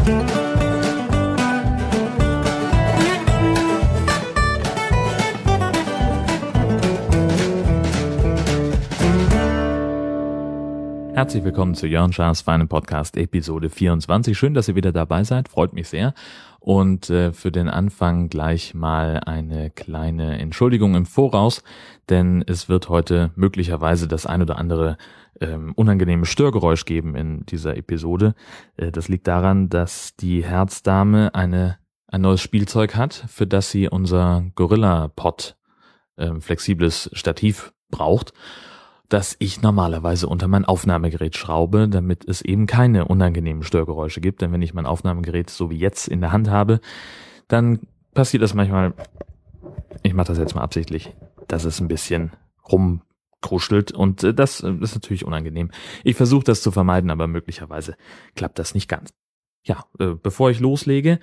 Herzlich willkommen zu Jörn Schars Feinen Podcast Episode 24. Schön, dass ihr wieder dabei seid, freut mich sehr. Und für den Anfang gleich mal eine kleine Entschuldigung im Voraus, denn es wird heute möglicherweise das ein oder andere unangenehme Störgeräusch geben in dieser Episode. Das liegt daran, dass die Herzdame ein neues Spielzeug hat, für das sie unser Gorilla-Pod flexibles Stativ braucht, das ich normalerweise unter mein Aufnahmegerät schraube, damit es eben keine unangenehmen Störgeräusche gibt. Denn wenn ich mein Aufnahmegerät so wie jetzt in der Hand habe, dann passiert das manchmal, ich mache das jetzt mal absichtlich, dass es ein bisschen rumkruschelt und das ist natürlich unangenehm. Ich versuche das zu vermeiden, aber möglicherweise klappt das nicht ganz. Ja, bevor ich loslege,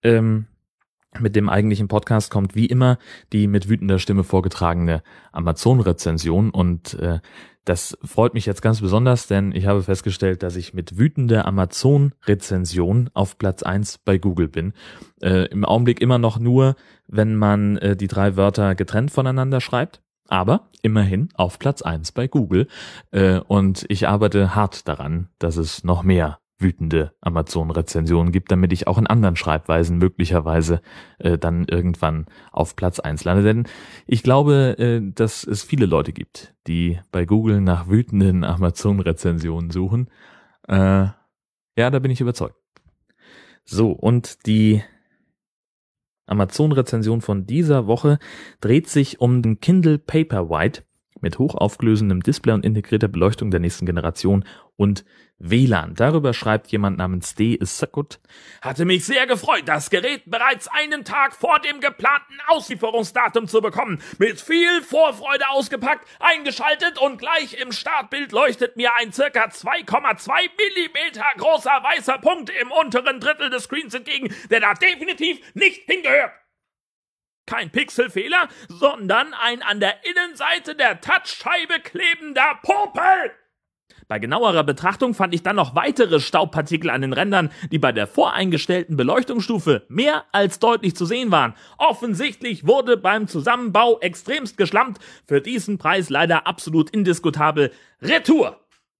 mit dem eigentlichen Podcast kommt wie immer die mit wütender Stimme vorgetragene Amazon-Rezension und das freut mich jetzt ganz besonders, denn ich habe festgestellt, dass ich mit wütender Amazon-Rezension auf Platz 1 bei Google bin. Im Augenblick immer noch nur, wenn man die 3 Wörter getrennt voneinander schreibt, aber immerhin auf Platz 1 bei Google und ich arbeite hart daran, dass es noch mehr wütende Amazon-Rezensionen gibt, damit ich auch in anderen Schreibweisen möglicherweise dann irgendwann auf Platz 1 lande. Denn ich glaube, dass es viele Leute gibt, die bei Google nach wütenden Amazon-Rezensionen suchen. Ja, da bin ich überzeugt. So, und die Amazon-Rezension von dieser Woche dreht sich um den Kindle Paperwhite mit hochauflösendem Display und integrierter Beleuchtung der nächsten Generation und WLAN. Darüber schreibt jemand namens D. Sakut. Hatte mich sehr gefreut, das Gerät bereits einen Tag vor dem geplanten Auslieferungsdatum zu bekommen. Mit viel Vorfreude ausgepackt, eingeschaltet und gleich im Startbild leuchtet mir ein circa 2,2 Millimeter großer weißer Punkt im unteren Drittel des Screens entgegen, der da definitiv nicht hingehört. Kein Pixelfehler, sondern ein an der Innenseite der Touchscheibe klebender Popel. Bei genauerer Betrachtung fand ich dann noch weitere Staubpartikel an den Rändern, die bei der voreingestellten Beleuchtungsstufe mehr als deutlich zu sehen waren. Offensichtlich wurde beim Zusammenbau extremst geschlampt, für diesen Preis leider absolut indiskutabel. Retour!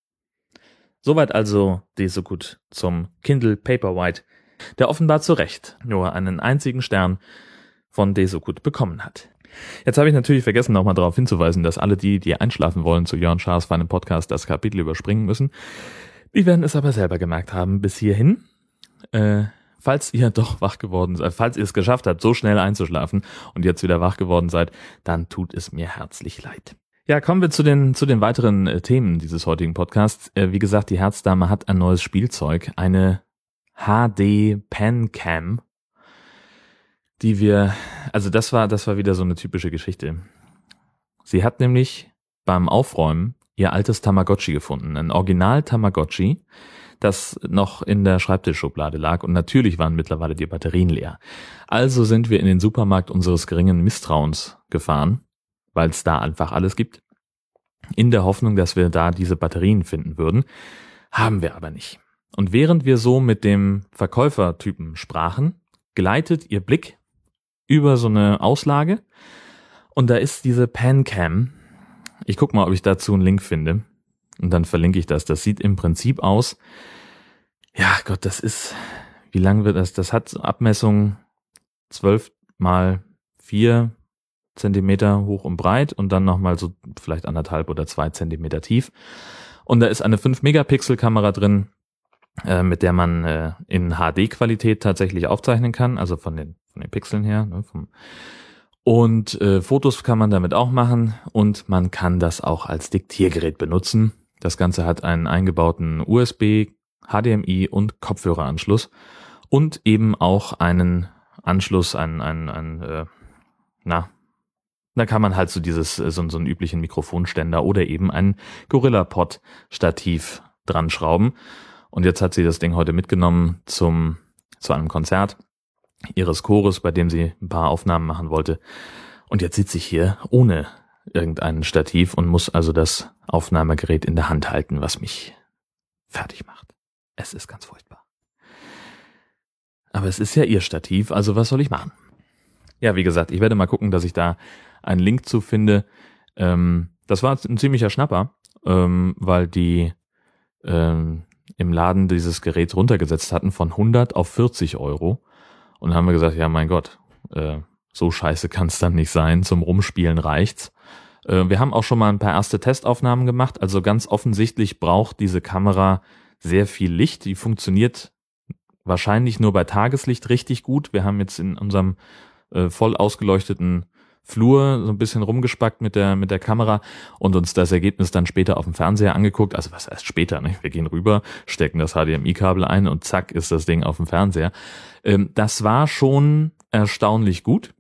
Soweit also Desokut zum Kindle Paperwhite, der offenbar zu Recht nur einen einzigen Stern von Desokut bekommen hat. Jetzt habe ich natürlich vergessen, nochmal darauf hinzuweisen, dass alle die einschlafen wollen zu Jörn Schars Feinen Podcast, das Kapitel überspringen müssen. Die werden es aber selber gemerkt haben bis hierhin. Falls ihr doch wach geworden seid, falls ihr es geschafft habt, so schnell einzuschlafen und jetzt wieder wach geworden seid, dann tut es mir herzlich leid. Ja, kommen wir zu den weiteren Themen dieses heutigen Podcasts. Wie gesagt, die Herzdame hat ein neues Spielzeug, eine HD Pancam, das war wieder so eine typische Geschichte. Sie hat nämlich beim Aufräumen ihr altes Tamagotchi gefunden, ein Original Tamagotchi, das noch in der Schreibtischschublade lag und natürlich waren mittlerweile die Batterien leer. Also sind wir in den Supermarkt unseres geringen Misstrauens gefahren, weil es da einfach alles gibt, in der Hoffnung, dass wir da diese Batterien finden würden, haben wir aber nicht. Und während wir so mit dem Verkäufertypen sprachen, gleitet ihr Blick über so eine Auslage und da ist diese Pancam. Ich guck mal, ob ich dazu einen Link finde und dann verlinke ich das. Das sieht im Prinzip aus, ja Gott, das ist, wie lang wird das? Das hat Abmessung 12 mal 4 Zentimeter hoch und breit und dann nochmal so vielleicht 1,5 oder 2 Zentimeter tief. Und da ist eine 5-Megapixel-Kamera drin, mit der man in HD-Qualität tatsächlich aufzeichnen kann, also von den Pixeln her. Ne, und Fotos kann man damit auch machen und man kann das auch als Diktiergerät benutzen. Das Ganze hat einen eingebauten USB, HDMI und Kopfhöreranschluss und eben auch einen Anschluss, da kann man halt so so einen üblichen Mikrofonständer oder eben ein Gorilla-Pod-Stativ dran schrauben. Und jetzt hat sie das Ding heute mitgenommen zu einem Konzert ihres Chores, bei dem sie ein paar Aufnahmen machen wollte. Und jetzt sitze ich hier ohne irgendein Stativ und muss also das Aufnahmegerät in der Hand halten, was mich fertig macht. Es ist ganz furchtbar. Aber es ist ja ihr Stativ, also was soll ich machen? Ja, wie gesagt, ich werde mal gucken, dass ich da einen Link zu finde. Das war ein ziemlicher Schnapper, weil die im Laden dieses Gerät runtergesetzt hatten von 100 auf 40 Euro. Und dann haben wir gesagt, ja mein Gott, so scheiße kann es dann nicht sein, zum Rumspielen reicht's. Wir haben auch schon mal ein paar erste Testaufnahmen gemacht, also ganz offensichtlich braucht diese Kamera sehr viel Licht, die funktioniert wahrscheinlich nur bei Tageslicht richtig gut. Wir haben jetzt in unserem voll ausgeleuchteten Flur so ein bisschen rumgespackt mit der Kamera und uns das Ergebnis dann später auf dem Fernseher angeguckt. Also was heißt später, ne? Wir gehen rüber, stecken das HDMI-Kabel ein und zack ist das Ding auf dem Fernseher. Das war schon erstaunlich gut.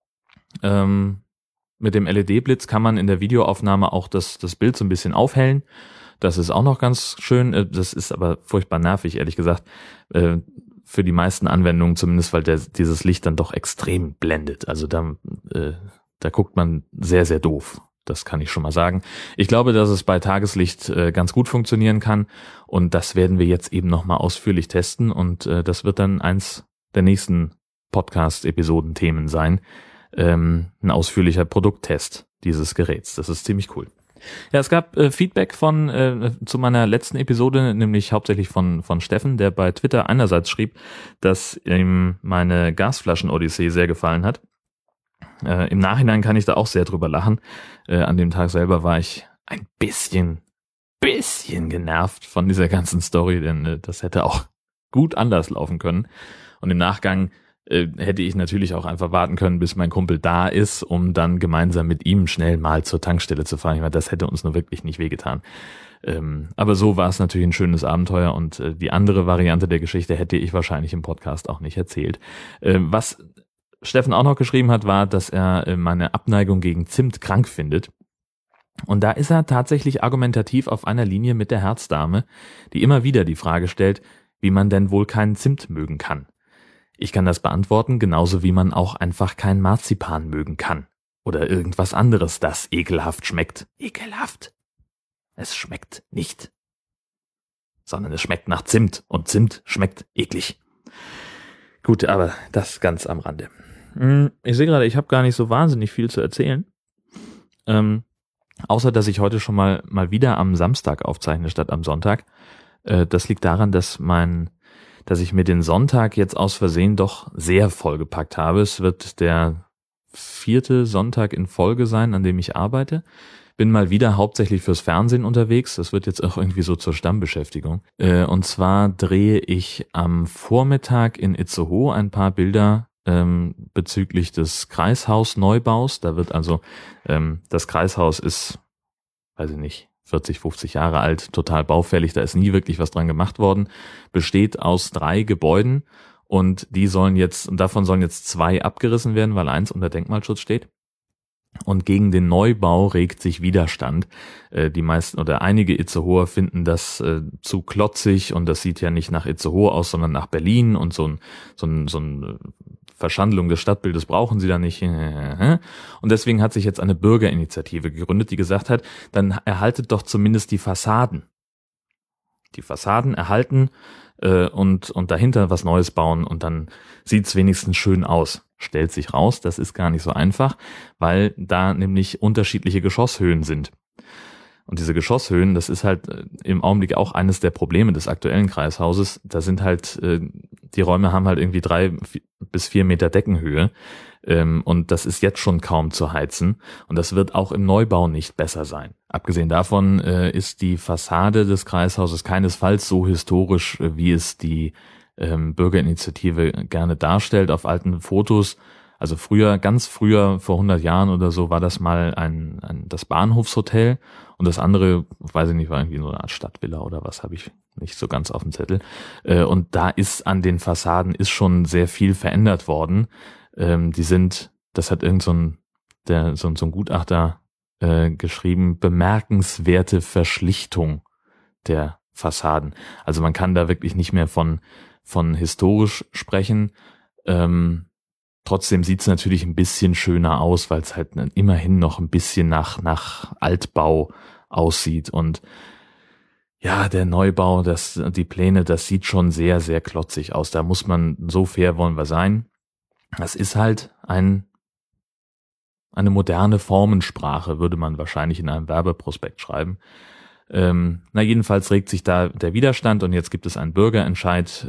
Mit dem LED-Blitz kann man in der Videoaufnahme auch das Bild so ein bisschen aufhellen. Das ist auch noch ganz schön. Das ist aber furchtbar nervig, ehrlich gesagt. Für die meisten Anwendungen zumindest, weil dieses Licht dann doch extrem blendet. Also da guckt man sehr, sehr doof. Das kann ich schon mal sagen. Ich glaube, dass es bei Tageslicht ganz gut funktionieren kann. Und das werden wir jetzt eben nochmal ausführlich testen. Und das wird dann eins der nächsten Podcast-Episoden-Themen sein. Ein ausführlicher Produkttest dieses Geräts. Das ist ziemlich cool. Ja, es gab Feedback zu meiner letzten Episode, nämlich hauptsächlich von Steffen, der bei Twitter einerseits schrieb, dass ihm meine Gasflaschen-Odyssee sehr gefallen hat. Im Nachhinein kann ich da auch sehr drüber lachen. An dem Tag selber war ich ein bisschen genervt von dieser ganzen Story, denn das hätte auch gut anders laufen können. Und im Nachgang hätte ich natürlich auch einfach warten können, bis mein Kumpel da ist, um dann gemeinsam mit ihm schnell mal zur Tankstelle zu fahren. Ich meine, das hätte uns nur wirklich nicht wehgetan. Aber so war es natürlich ein schönes Abenteuer und die andere Variante der Geschichte hätte ich wahrscheinlich im Podcast auch nicht erzählt. Was Steffen auch noch geschrieben hat, war, dass er meine Abneigung gegen Zimt krank findet. Und da ist er tatsächlich argumentativ auf einer Linie mit der Herzdame, die immer wieder die Frage stellt, wie man denn wohl keinen Zimt mögen kann. Ich kann das beantworten, genauso wie man auch einfach kein Marzipan mögen kann. Oder irgendwas anderes, das ekelhaft schmeckt. Ekelhaft. Es schmeckt nicht. Sondern es schmeckt nach Zimt. Und Zimt schmeckt eklig. Gut, aber das ganz am Rande. Ich sehe gerade, ich habe gar nicht so wahnsinnig viel zu erzählen. Außer, dass ich heute schon mal wieder am Samstag aufzeichne statt am Sonntag. Das liegt daran, dass ich mir den Sonntag jetzt aus Versehen doch sehr vollgepackt habe. Es wird der 4. Sonntag in Folge sein, an dem ich arbeite. Bin mal wieder hauptsächlich fürs Fernsehen unterwegs. Das wird jetzt auch irgendwie so zur Stammbeschäftigung. Und zwar drehe ich am Vormittag in Itzehoe ein paar Bilder bezüglich des Kreishausneubaus. Da wird also, das Kreishaus ist, weiß ich nicht, 40, 50 Jahre alt, total baufällig, da ist nie wirklich was dran gemacht worden, besteht aus 3 Gebäuden und davon sollen jetzt 2 abgerissen werden, weil 1 unter Denkmalschutz steht. Und gegen den Neubau regt sich Widerstand. Die meisten oder einige Itzehoer finden das zu klotzig und das sieht ja nicht nach Itzehoe aus, sondern nach Berlin und so ein Verschandlung des Stadtbildes brauchen sie da nicht. Und deswegen hat sich jetzt eine Bürgerinitiative gegründet, die gesagt hat, dann erhaltet doch zumindest die Fassaden. Die Fassaden erhalten und dahinter was Neues bauen und dann sieht's wenigstens schön aus. Stellt sich raus, das ist gar nicht so einfach, weil da nämlich unterschiedliche Geschosshöhen sind. Und diese Geschosshöhen, das ist halt im Augenblick auch eines der Probleme des aktuellen Kreishauses. Da sind halt, die Räume haben halt irgendwie 3 bis 4 Meter Deckenhöhe. Und das ist jetzt schon kaum zu heizen. Und das wird auch im Neubau nicht besser sein. Abgesehen davon ist die Fassade des Kreishauses keinesfalls so historisch, wie es die Bürgerinitiative gerne darstellt auf alten Fotos. Also ganz früher, vor 100 Jahren oder so, war das mal das Bahnhofshotel und das andere, weiß ich nicht, war irgendwie so eine Art Stadtvilla oder was, habe ich nicht so ganz auf dem Zettel. Und da ist an den Fassaden schon sehr viel verändert worden. Das hat irgend so ein Gutachter geschrieben, bemerkenswerte Verschlichtung der Fassaden. Also man kann da wirklich nicht mehr von historisch sprechen. Trotzdem sieht's natürlich ein bisschen schöner aus, weil es halt immerhin noch ein bisschen nach Altbau aussieht. Und ja, der Neubau, die Pläne, das sieht schon sehr, sehr klotzig aus. Da muss man, so fair wollen wir sein. Das ist halt eine moderne Formensprache, würde man wahrscheinlich in einem Werbeprospekt schreiben. Jedenfalls regt sich da der Widerstand und jetzt gibt es einen Bürgerentscheid,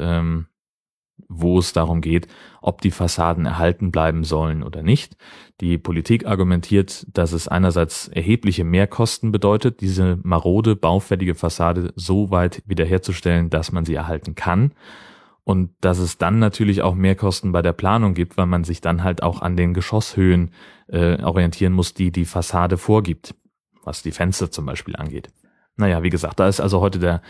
wo es darum geht, ob die Fassaden erhalten bleiben sollen oder nicht. Die Politik argumentiert, dass es einerseits erhebliche Mehrkosten bedeutet, diese marode, baufällige Fassade so weit wiederherzustellen, dass man sie erhalten kann. Und dass es dann natürlich auch Mehrkosten bei der Planung gibt, weil man sich dann halt auch an den Geschosshöhen orientieren muss, die die Fassade vorgibt, was die Fenster zum Beispiel angeht. Naja, wie gesagt, da ist also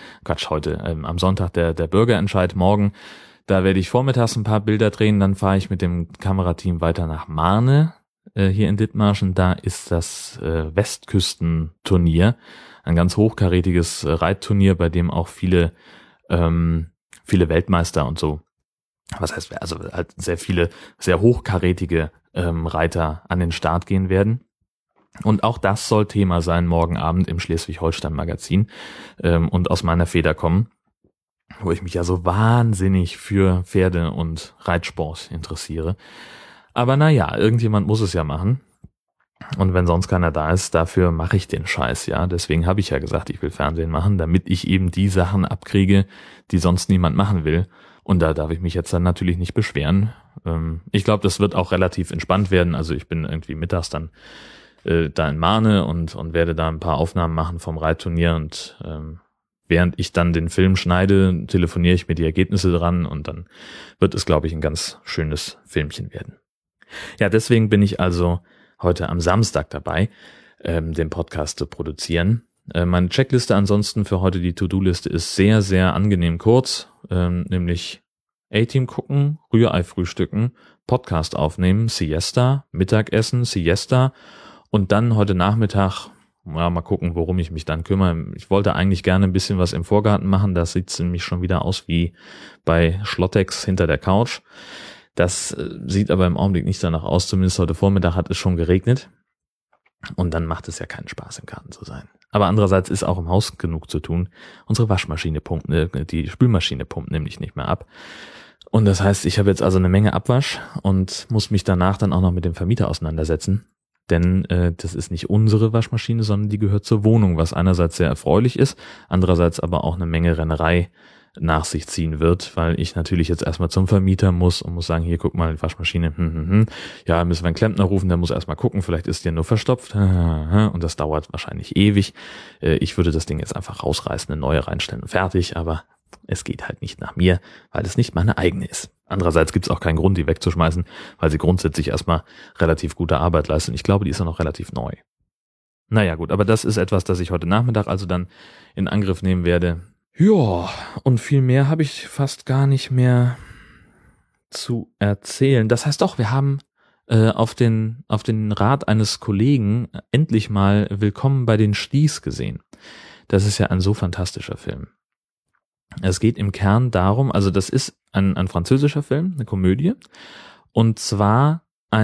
am Sonntag der Bürgerentscheid, morgen. Da werde ich vormittags ein paar Bilder drehen, dann fahre ich mit dem Kamerateam weiter nach Marne, hier in Dithmarschen. Da ist das Westküstenturnier, ein ganz hochkarätiges Reitturnier, bei dem auch viele Weltmeister und so, was heißt, also halt sehr viele, sehr hochkarätige Reiter an den Start gehen werden. Und auch das soll Thema sein morgen Abend im Schleswig-Holstein-Magazin und aus meiner Feder kommen, wo ich mich ja so wahnsinnig für Pferde und Reitsport interessiere. Aber naja, irgendjemand muss es ja machen. Und wenn sonst keiner da ist, dafür mache ich den Scheiß, ja. Deswegen habe ich ja gesagt, ich will Fernsehen machen, damit ich eben die Sachen abkriege, die sonst niemand machen will. Und da darf ich mich jetzt dann natürlich nicht beschweren. Ich glaube, das wird auch relativ entspannt werden. Also ich bin irgendwie mittags dann da in Marne und werde da ein paar Aufnahmen machen vom Reitturnier und während ich dann den Film schneide, telefoniere ich mir die Ergebnisse dran und dann wird es, glaube ich, ein ganz schönes Filmchen werden. Ja, deswegen bin ich also heute am Samstag dabei, den Podcast zu produzieren. Meine Checkliste ansonsten für heute, die To-Do-Liste, ist sehr, sehr angenehm kurz, nämlich A-Team gucken, Rührei frühstücken, Podcast aufnehmen, Siesta, Mittagessen, Siesta und dann heute Nachmittag, ja, mal gucken, worum ich mich dann kümmere. Ich wollte eigentlich gerne ein bisschen was im Vorgarten machen, das sieht nämlich schon wieder aus wie bei Schlottex hinter der Couch. Das sieht aber im Augenblick nicht danach aus, zumindest heute Vormittag hat es schon geregnet und dann macht es ja keinen Spaß, im Garten zu sein. Aber andererseits ist auch im Haus genug zu tun. Unsere Waschmaschine die Spülmaschine pumpt nämlich nicht mehr ab. Und das heißt, ich habe jetzt also eine Menge Abwasch und muss mich danach dann auch noch mit dem Vermieter auseinandersetzen. Denn das ist nicht unsere Waschmaschine, sondern die gehört zur Wohnung, was einerseits sehr erfreulich ist, andererseits aber auch eine Menge Rennerei nach sich ziehen wird, weil ich natürlich jetzt erstmal zum Vermieter muss und muss sagen, hier, guck mal, die Waschmaschine, ja, müssen wir einen Klempner rufen, der muss erstmal gucken, vielleicht ist die nur verstopft, und das dauert wahrscheinlich ewig. Ich würde das Ding jetzt einfach rausreißen, eine neue reinstellen und fertig, aber es geht halt nicht nach mir, weil es nicht meine eigene ist. Andererseits gibt es auch keinen Grund, die wegzuschmeißen, weil sie grundsätzlich erstmal relativ gute Arbeit leistet. Und ich glaube, die ist ja noch relativ neu. Naja gut, aber das ist etwas, das ich heute Nachmittag also dann in Angriff nehmen werde. Ja, und viel mehr habe ich fast gar nicht mehr zu erzählen. Das heißt doch, wir haben auf den Rat eines Kollegen endlich mal Willkommen bei den Sties gesehen. Das ist ja ein so fantastischer Film. Es geht im Kern darum, also das ist ein französischer Film, eine Komödie, und zwar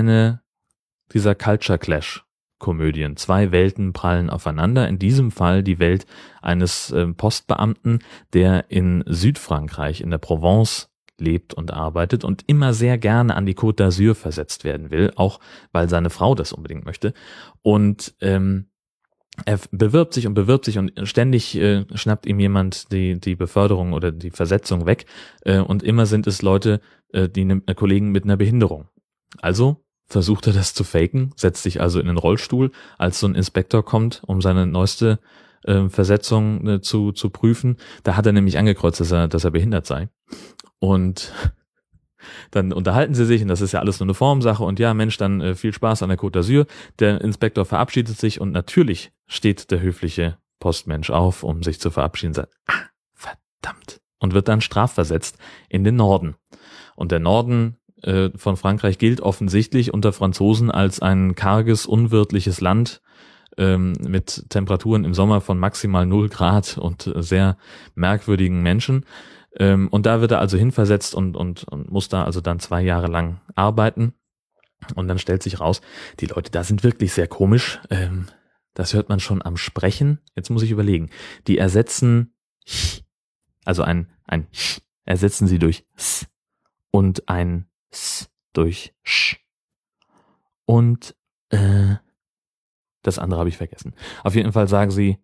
dieser Culture Clash Komödien. Zwei Welten prallen aufeinander. In diesem Fall die Welt eines Postbeamten, der in Südfrankreich, in der Provence lebt und arbeitet und immer sehr gerne an die Côte d'Azur versetzt werden will, auch weil seine Frau das unbedingt möchte. Und er bewirbt sich und ständig schnappt ihm jemand die Beförderung oder die Versetzung weg und immer sind es Leute, Kollegen mit einer Behinderung. Also versucht er das zu faken, setzt sich also in den Rollstuhl, als so ein Inspektor kommt, um seine neueste Versetzung zu prüfen. Da hat er nämlich angekreuzt, dass er behindert sei. Und dann unterhalten sie sich und das ist ja alles nur eine Formsache und ja, Mensch, dann viel Spaß an der Côte d'Azur. Der Inspektor verabschiedet sich und natürlich steht der höfliche Postmensch auf, um sich zu verabschieden und sagt, verdammt, und wird dann strafversetzt in den Norden. Und der Norden von Frankreich gilt offensichtlich unter Franzosen als ein karges, unwirtliches Land mit Temperaturen im Sommer von maximal 0 Grad und sehr merkwürdigen Menschen. Und da wird er also hinversetzt und muss da also dann 2 Jahre lang arbeiten. Und dann stellt sich raus, die Leute da sind wirklich sehr komisch. Das hört man schon am Sprechen. Jetzt muss ich überlegen. Die ersetzen ch. Also ein ch ersetzen Sie durch s und ein s durch sch. Und das andere habe ich vergessen. Auf jeden Fall sagen sie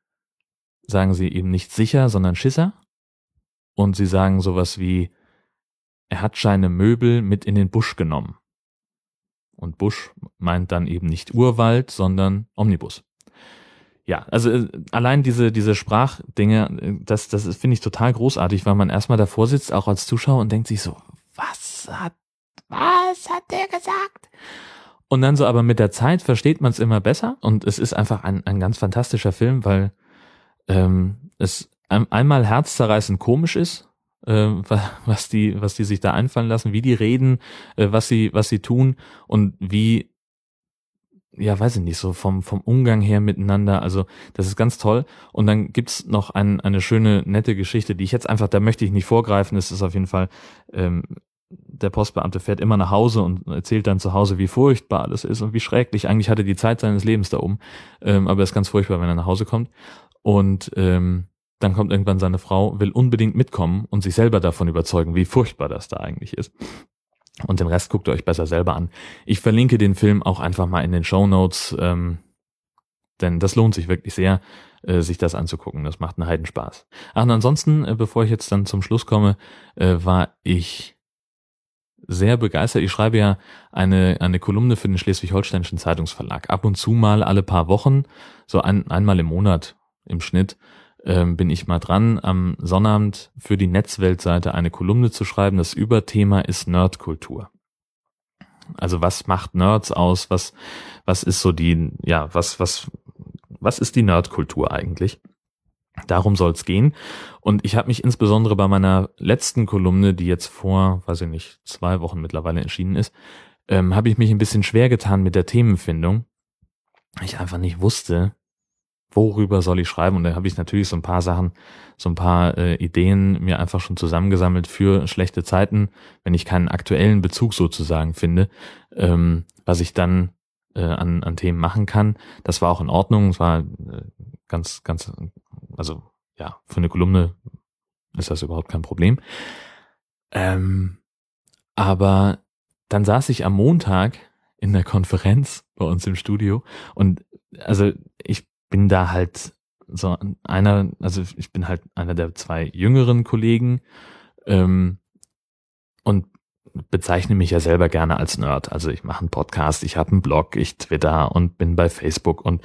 eben nicht sicher, sondern Schisser. Und sie sagen sowas wie, er hat seine Möbel mit in den Busch genommen. Und Busch meint dann eben nicht Urwald, sondern Omnibus. Ja, also allein diese Sprachdinge, das finde ich total großartig, weil man erstmal davor sitzt, auch als Zuschauer, und denkt sich so, was hat der gesagt? Und dann so, aber mit der Zeit versteht man es immer besser, und es ist einfach ein ganz fantastischer Film, weil es einmal herzzerreißend komisch ist, was die sich da einfallen lassen, wie die reden, was sie tun und wie, ja, weiß ich nicht, so vom Umgang her miteinander, also das ist ganz toll. Und dann gibt's noch eine schöne, nette Geschichte, die ich jetzt einfach, da möchte ich nicht vorgreifen, es ist auf jeden Fall, der Postbeamte fährt immer nach Hause und erzählt dann zu Hause, wie furchtbar alles ist und wie schrecklich. Eigentlich hatte die Zeit seines Lebens da oben, aber es ist ganz furchtbar, wenn er nach Hause kommt. Und dann kommt irgendwann seine Frau, will unbedingt mitkommen und sich selber davon überzeugen, wie furchtbar das da eigentlich ist. Und den Rest guckt ihr euch besser selber an. Ich verlinke den Film auch einfach mal in den Shownotes, denn das lohnt sich wirklich sehr, sich das anzugucken. Das macht einen Heidenspaß. Ach, und ansonsten, bevor ich jetzt dann zum Schluss komme, war ich sehr begeistert. Ich schreibe ja eine Kolumne für den Schleswig-Holsteinischen Zeitungsverlag. Ab und zu mal alle paar Wochen, so einmal im Monat im Schnitt, bin ich mal dran, am Sonnabend für die Netzweltseite eine Kolumne zu schreiben. Das Überthema ist Nerdkultur. Also was macht Nerds aus? Was ist so die, ja, was ist die Nerdkultur eigentlich? Darum soll es gehen. Und ich habe mich insbesondere bei meiner letzten Kolumne, die jetzt vor, weiß ich nicht, 2 Wochen mittlerweile erschienen ist, habe ich mich ein bisschen schwer getan mit der Themenfindung. Ich einfach nicht wusste, worüber soll ich schreiben. Und da habe ich natürlich so ein paar Ideen mir einfach schon zusammengesammelt für schlechte Zeiten, wenn ich keinen aktuellen Bezug sozusagen finde, was ich dann an Themen machen kann. Das war auch in Ordnung. Es war ganz, also ja, für eine Kolumne ist das überhaupt kein Problem. Aber dann saß ich am Montag in der Konferenz bei uns im Studio und also ich bin da halt so ich bin halt einer der 2 jüngeren Kollegen und bezeichne mich ja selber gerne als Nerd. Also ich mache einen Podcast, ich habe einen Blog, ich Twitter und bin bei Facebook und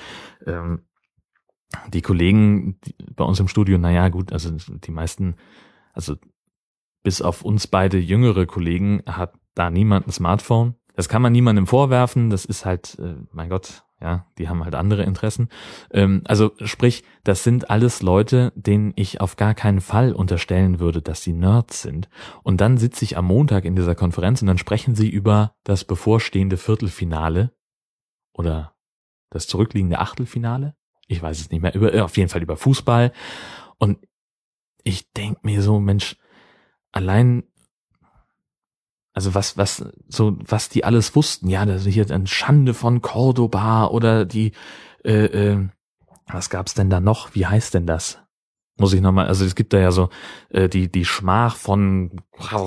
die Kollegen bei uns im Studio, naja gut, also die meisten, also bis auf uns beide jüngere Kollegen hat da niemand ein Smartphone. Das kann man niemandem vorwerfen, das ist halt, mein Gott, ja, die haben halt andere Interessen. Also sprich, das sind alles Leute, denen ich auf gar keinen Fall unterstellen würde, dass sie Nerds sind. Und dann sitze ich am Montag in dieser Konferenz und dann sprechen sie über das bevorstehende Viertelfinale oder das zurückliegende Achtelfinale. Ich weiß es nicht mehr, auf jeden Fall über Fußball. Und ich denke mir so, Mensch, allein, also was die alles wussten, ja, das ist hier eine Schande von Cordoba oder die, was gab's denn da noch? Wie heißt denn das? Muss ich nochmal, also es gibt da ja so die Schmach von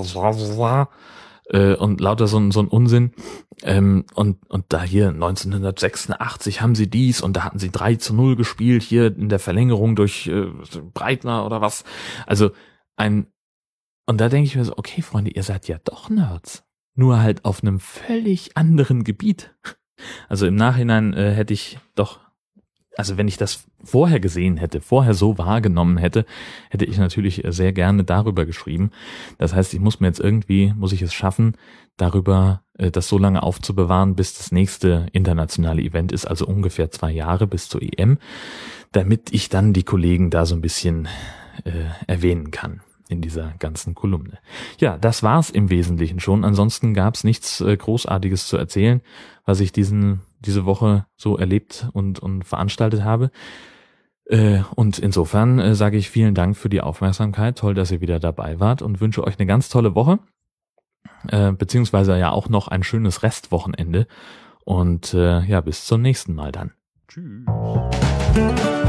und lauter so ein Unsinn. Und da hier 1986 haben sie dies und da hatten sie 3-0 gespielt, hier in der Verlängerung durch Breitner oder was. Also und da denke ich mir so, okay, Freunde, ihr seid ja doch Nerds. Nur halt auf einem völlig anderen Gebiet. Also im Nachhinein hätte ich doch, also wenn ich das vorher gesehen hätte, vorher so wahrgenommen hätte, hätte ich natürlich sehr gerne darüber geschrieben. Das heißt, muss ich es schaffen, darüber das so lange aufzubewahren, bis das nächste internationale Event ist, also ungefähr 2 Jahre bis zur EM, damit ich dann die Kollegen da so ein bisschen erwähnen kann in dieser ganzen Kolumne. Ja, das war's im Wesentlichen schon. Ansonsten gab's nichts Großartiges zu erzählen, was ich diese Woche so erlebt und veranstaltet habe. Und insofern sage ich vielen Dank für die Aufmerksamkeit. Toll, dass ihr wieder dabei wart und wünsche euch eine ganz tolle Woche. Beziehungsweise ja auch noch ein schönes Restwochenende. Und ja, bis zum nächsten Mal dann. Tschüss.